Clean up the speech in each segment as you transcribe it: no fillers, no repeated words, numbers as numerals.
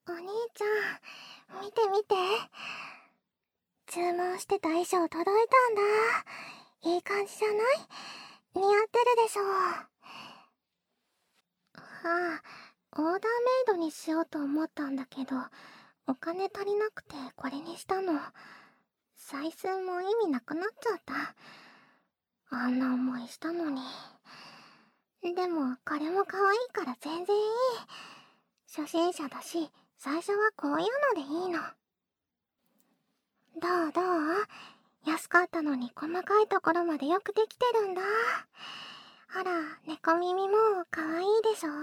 お兄ちゃん、見て見て。注文してた衣装届いたんだ。いい感じじゃない？似合ってるでしょ。オーダーメイドにしようと思ったんだけど、お金足りなくてこれにしたの。採寸も意味なくなっちゃった。あんな思いしたのに。でもこれも可愛いから全然いい。初心者だし、最初はこういうのでいいの。どう？安かったのに細かいところまでよくできてるんだ。ほら、猫耳も可愛いでしょ。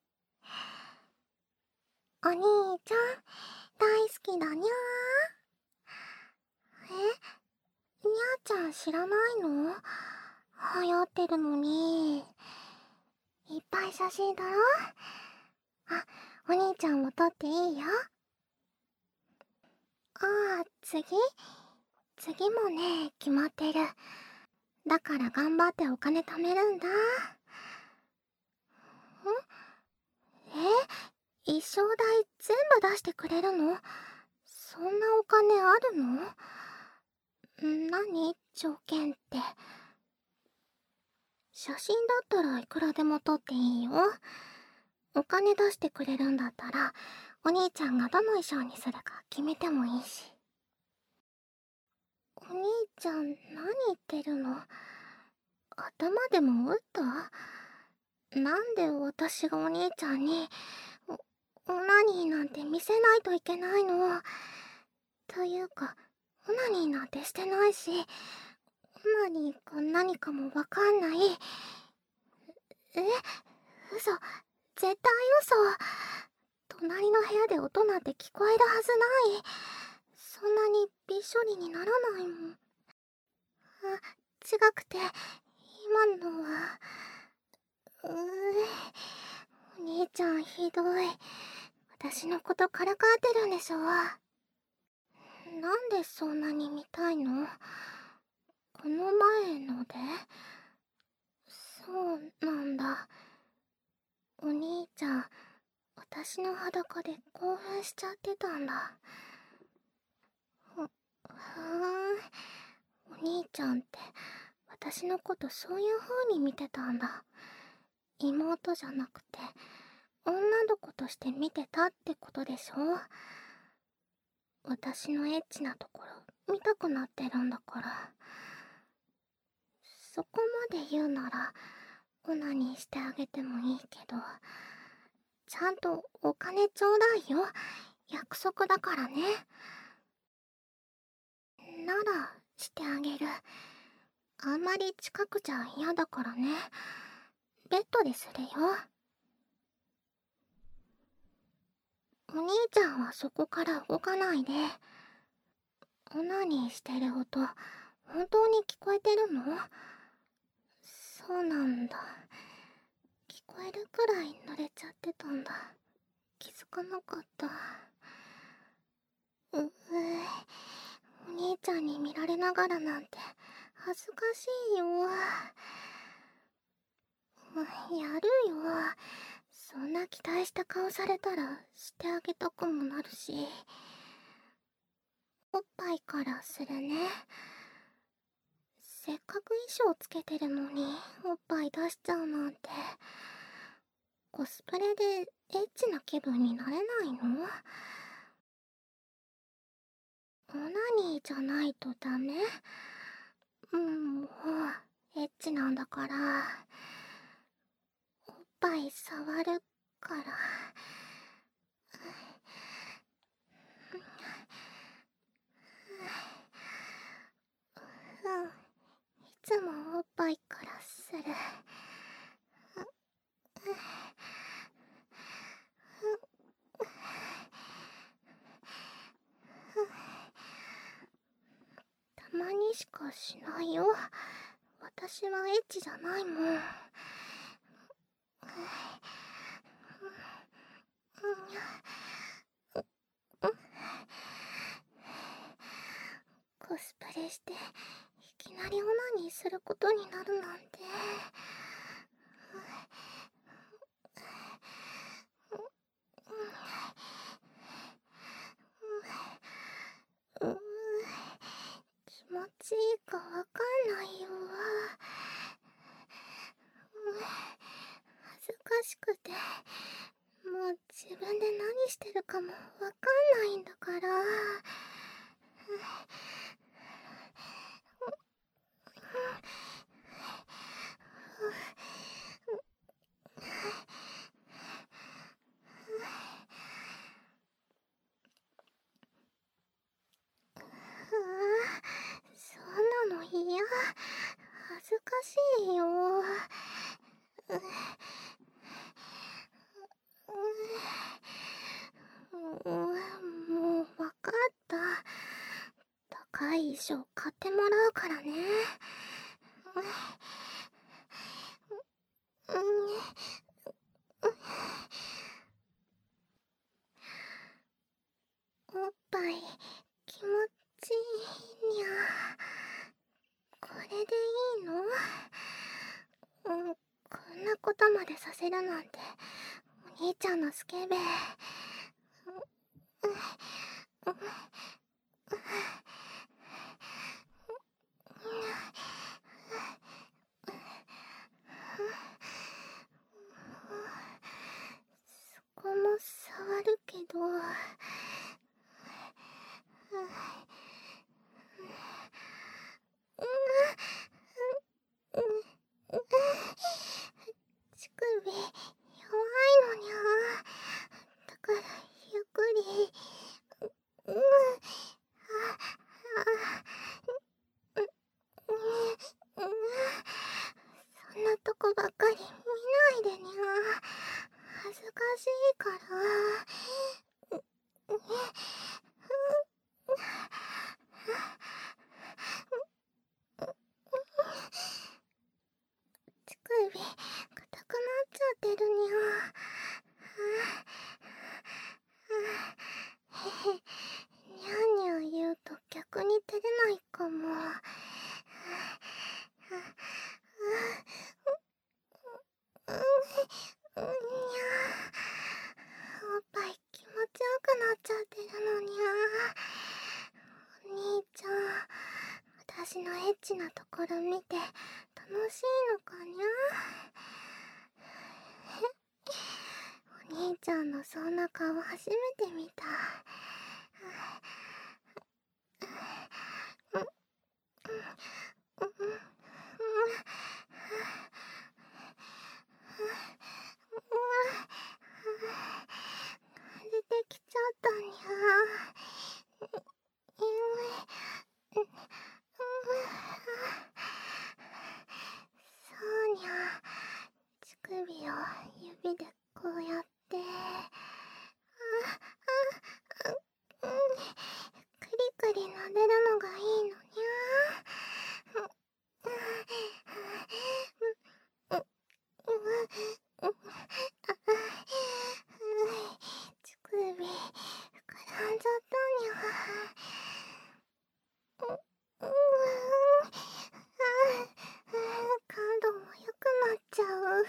お兄ちゃん、大好きだにゃー。にゃーちゃん知らないの？流行ってるのに。いっぱい写真撮ろう。あ、お兄ちゃんも撮っていいよ。次もね、決まってる。だから頑張ってお金貯めるんだ。衣装代全部出してくれるの？そんなお金あるの？何？条件って。写真だったらいくらでも撮っていいよ。お金出してくれるんだったら、お兄ちゃんがどの衣装にするか決めてもいいし。お兄ちゃん、何言ってるの？頭でも打った？なんで私がお兄ちゃんに、オナニーなんて見せないといけないの？というか、オナニーなんてしてないし、オナニーが何かもわかんない。嘘、絶対嘘。隣の部屋で音なんて聞こえるはずない。そんなにびっしょりにならないもん。違くて、今のは、お兄ちゃんひどい。私のことからかってるんでしょ。なんでそんなに見たいの？この前ので？そうなんだ。お兄ちゃん、私の裸で興奮しちゃってたんだ。お兄ちゃんって私のことそういう風に見てたんだ。妹じゃなくて女の子として見てたってことでしょ。私のエッチなところ見たくなってるんだから。そこまで言うならオナニーしてあげてもいいけど、ちゃんとお金ちょうだいよ。約束だからね。ならしてあげる。あんまり近くじゃ嫌だからね。ベッドでするよ。お兄ちゃんはそこから動かないで。オナニーしてる音、本当に聞こえてるの？そうなんだ。聞こえるくらい濡れちゃってたんだ。気づかなかった。お兄ちゃんに見られながらなんて恥ずかしいよ。やるよ。そんな期待した顔されたらしてあげたくもなるし。おっぱいからするね。せっかく衣装つけてるのにおっぱい出しちゃうなんて。コスプレでエッチな気分になれないの？オナニーじゃないとダメ？もうエッチなんだから。おっぱい触るから。いつもおっぱいからする。たまにしかしないよ。私はエッチじゃないもん。コスプレしていきなりオナニーすることになるなんて。 分で何してるかもわかんないんだから。そんなの嫌。恥ずかしいよ。もうわかった。高い衣装買ってもらうからね。おっぱい気持ちいいにゃ。これでいいの？こんなことまでさせるなんてお兄ちゃんのスケベ。そこも触るけど、乳首弱いのにゃ。だからゆっくり。そんなとこばっかり見ないでにゃ。恥ずかしいから。乳首硬くなっちゃってるにゃ。にゃんにゃん言うと逆に照れないかも。にゃ。おっぱい気持ちよくなっちゃってるのにゃ。お兄ちゃん、私のエッチなところ見て楽しいのかにゃ。お兄ちゃんのそんな顔初めて見た。出てきちゃったにゃ。そうにゃ。乳首を指でこうやって、クリクリ撫でるのがいいのにゃ。乳首膨らんじゃったにゃ。感度も良くなっちゃう。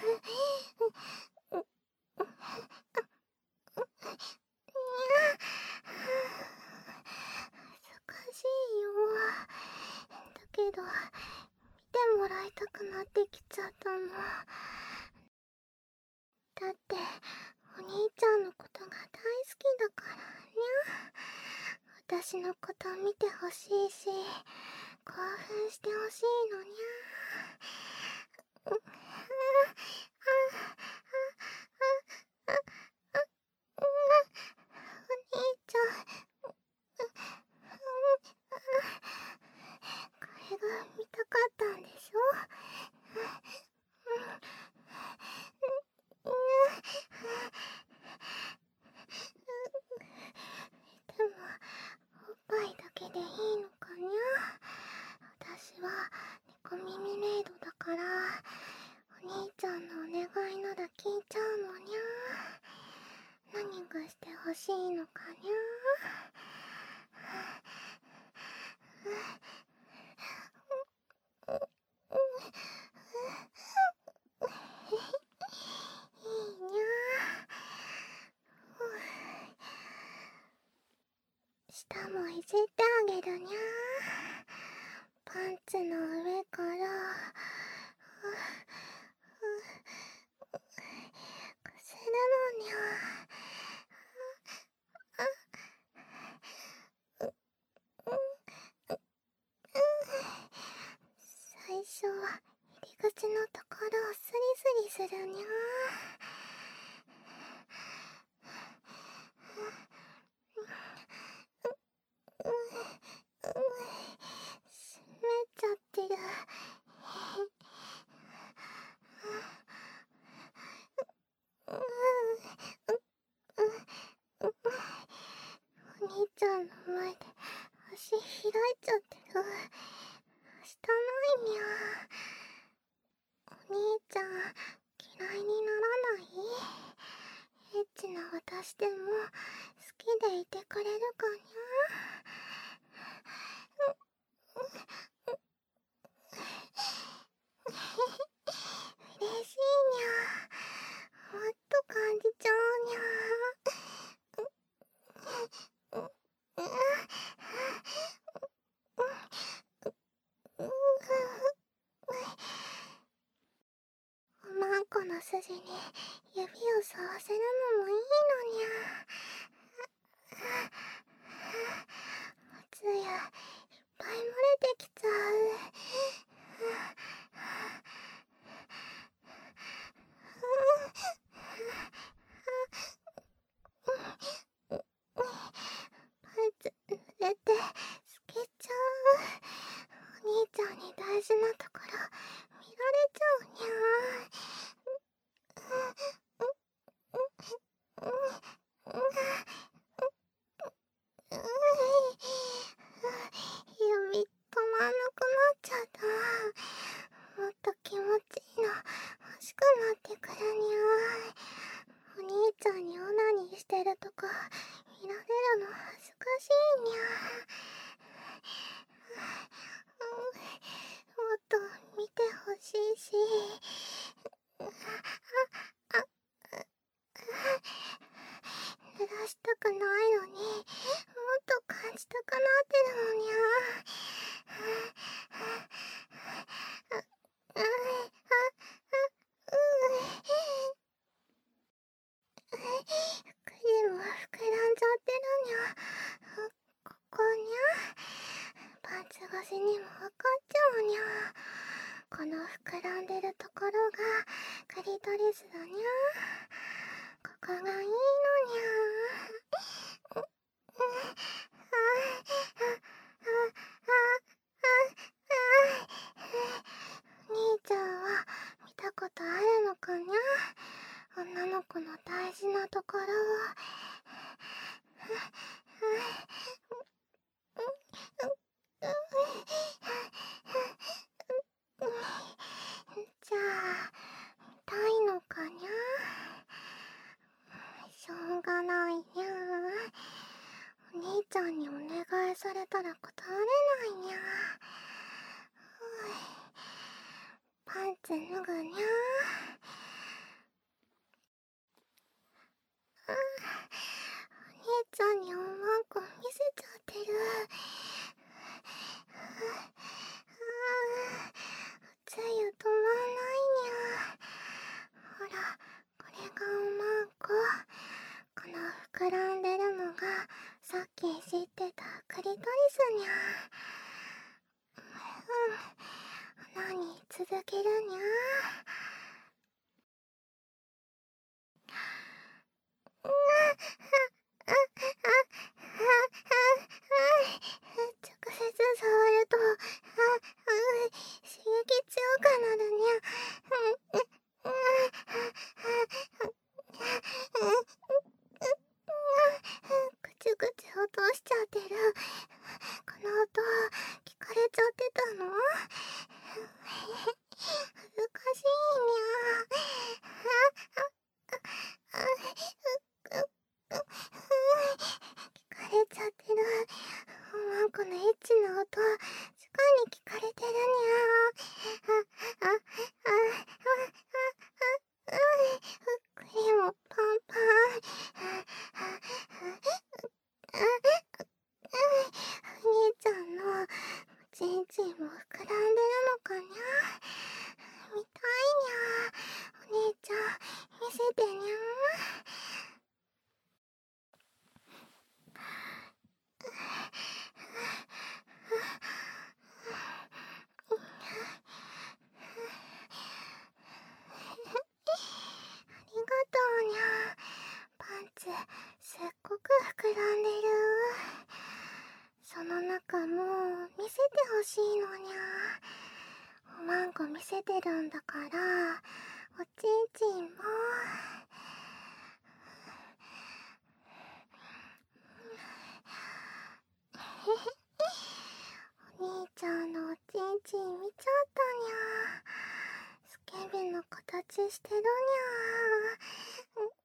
恥ずかしいよ。だけど見てもらいたくなってきちゃったの。だってお兄ちゃんのことが大好きだからにゃ。私のこと見てほしいし興奮してほしいのにゃ。お兄ちゃん、これが見たかったんでしょ。でもおっぱいだけでいいのかにゃ。私は猫耳メイドだからお兄ちゃんのお願いなら聞いちゃうのにゃ。何がしてほしいのかにゃ。いいにゃ。舌もいじってあげるにゃ。パンツの上からこするのにゃ。 んの前で足開いちゃってる。汚いにゃ。お兄ちゃん、嫌いにならない？エッチな私でも好きでいてくれるかにゃ。嬉しいにゃ。もっと感じちゃうにゃ。おまんこの筋に指を沿わせるのもいいのにゃ。おつゆいっぱい漏れてきちゃう。パンツ濡れて透けちゃう。お兄ちゃんに大事なところ見られちゃうにゃ。指止まんなくなっちゃった。もっと気持ちいいの欲しくなってくるにゃ。お兄ちゃんにオナニーしてるとこ見られるの恥ずかしいにゃ。もっと見てほしいし。濡らしたくないのにもっと感じたくなってるのにゃ。服でも膨らんじゃってるにゃ。ここにゃ。パンツ越しにもわかっちゃうにゃ。この膨らんでるところがクリトリスだにゃ。ここがいいのにゃ。兄ちゃんは見たことあるのかにゃ。女の子の大事なところを。じゃあ痛いのかにゃ。しょうがないにゃ。お兄ちゃんにお願いされたら断れないにゃ。パンツ脱ぐにゃ。お兄ちゃんにおまんこ見せちゃってる。おつゆ止まんないにゃ。ほら、これがおまんこ。この膨らんでるのがさっき知ってたクリトリスにゃ。オナニー続けるにゃ。直接触ると刺激強くなるにゃ。ぐちゅぐちゅ落としちゃってる。この音聞かれちゃってたの？恥ずかしいにゃ。聞かれちゃってる。おまんこのエッチな音直に聞かれてるにゃ。クリもパンパン。お兄ちゃんのちんちんも膨らんでるのかにゃ。見たいにゃ。お兄ちゃん見せてにゃ。ありがとうにゃ。パンツすっごく膨らんでる。その中も見せてほしいのにゃ。おまんこ見せてるんだからおちんちんも。 してるにゃー。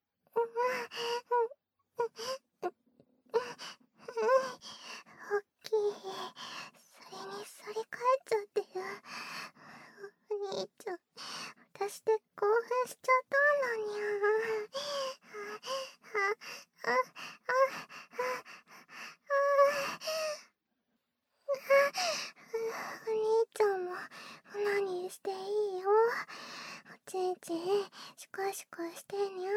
おっきい。それに反り返っちゃってる。お兄ちゃん、私で興奮しちゃったんだにゃー。あ、あ、あ、あ、お兄ちゃんもオナニーしていいよ。おちんちんシコシコしてにゃ。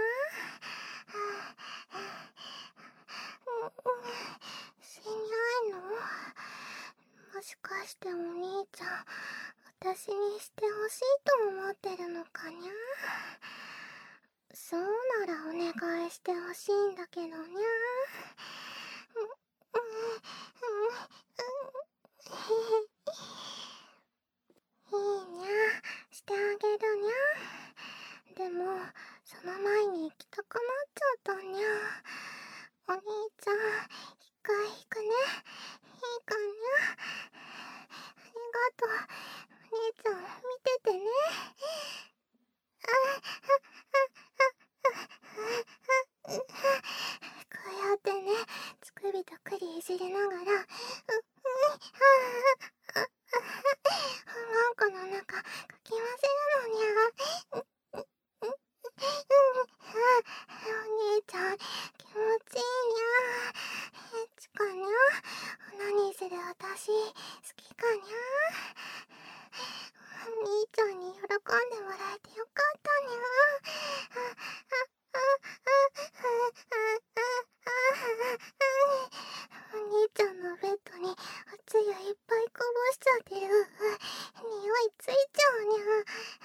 しないの？もしかしてお兄ちゃん、私にしてほしいと思ってるのかにゃ。そうならお願いしてほしいんだけどにゃ。いいにゃ、してあげるにゃ。でも、その前に行きたくなっちゃったにゃ。お兄ちゃん、一回行くね。いいかにゃ。ありがとう。お兄ちゃん、見ててね。こうやってね、乳首とくりいじりながら、なんかの中、かき混ぜるのにゃ。お兄ちゃん、気持ちいいにゃ。ちかにゃ。オナニーする私、好きかにゃ。お兄ちゃんに喜んでもらえてよかったにゃ。お兄ちゃんのベッドにおつゆいっぱいこぼしちゃってる。匂いついちゃうにゃ。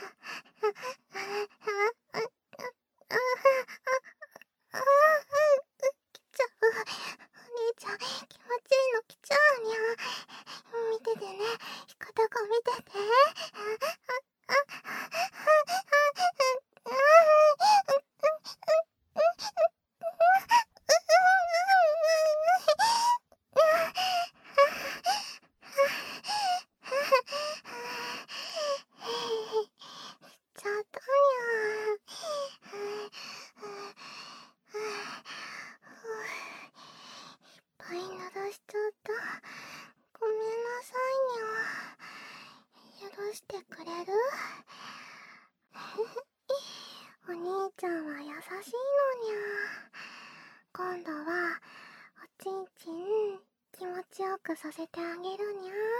来ちゃう。お兄ちゃん、気持ちいいの来ちゃうにゃ。見ててね。ひこたこ見てて。ちゃったにゃ。いっぱい濡らしちゃった。ごめんなさいにゃ。許してくれる？お兄ちゃんは優しいのにゃ。今度はおちんちん気持ちよくさせてあげるにゃ。